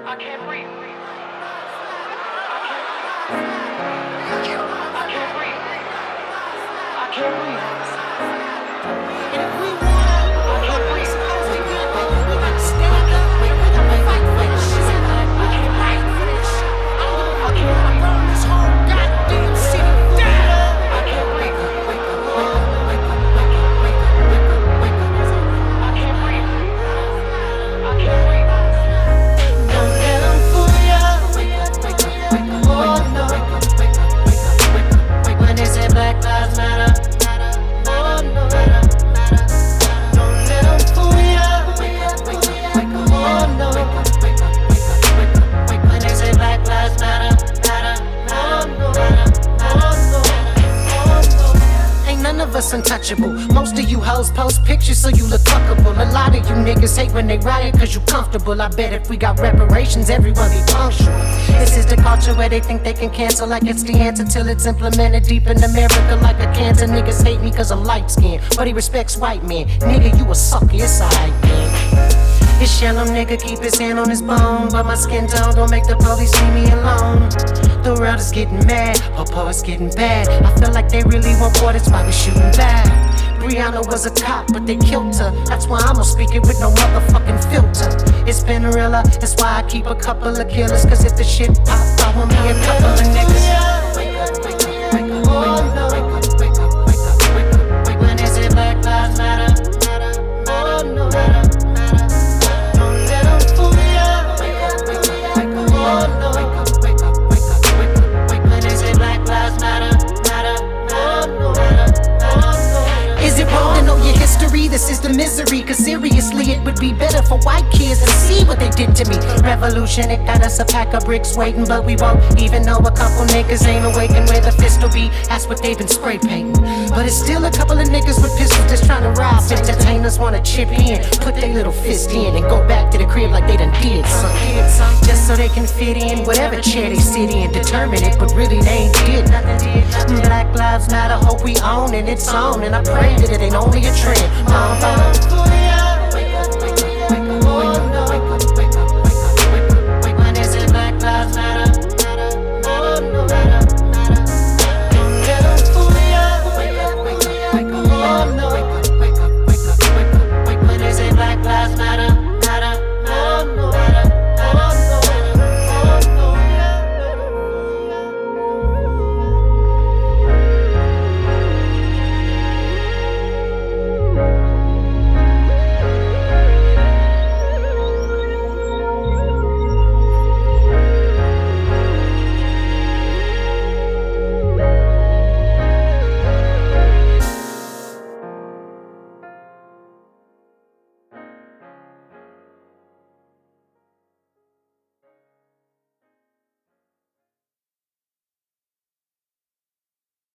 I can't breathe. I can't breathe. I can't breathe. And if we want, I can't breathe. Supposed to be good, baby, we gotta stand up and we gotta fight for this shit. I can't fight for this shit. I can't burn this whole goddamn city down. I can't breathe. I can't breathe. I can't breathe. Don't let them fool ya. Oh no. When they say Black Lives Matter, oh no. Don't let them fool ya. Oh no. When they say Black Lives Matter, oh no. Ain't none of us untouchable. Most of you hoes post pictures so you look fuckable. A lot of you niggas hate when they riot cause you comfortable. I bet if we got reparations, everyone be punctual. This is the culture where they think they can cancel like it's the answer till it's implemented deep in America like a cancer. Niggas hate me cause I'm light skinned, but he respects white men. Nigga, you a sucker, it's alright man. This yellow nigga keep his hand on his bone, but my skin tone don't make the police leave me alone. The world is getting mad, Popo is getting bad. I feel like they really want war, that's why we shooting back. Brianna was a cop, but they killed her. That's why I'ma speak it with no motherfucking filter. It's been realer, that's why I keep a couple of killers. Cause if the shit pop, I want me a couple of niggas. Oh no. When they say Black Lives Matter, oh no. Don't let them fool ya. Oh no. When they say Black Lives Matter, oh no. Is it wrong to know your history? This is the misery. Cause seriously, it would be better for white kids to see what they did to me. Revolution, it got us a pack of bricks waiting, but we won't even know a couple niggas ain't awakened where the fist will be. That's what they've been spray painting. But it's still a couple of niggas with pistols just trying to rob. Entertainers wanna chip in, put their little fist in, and go back to the crib like they done did something. Just so they can fit in whatever chair they sit in, determine it, but really they ain't did nothing. Black Lives Matter, hope we own it, it's on, and I pray that it ain't only a trend.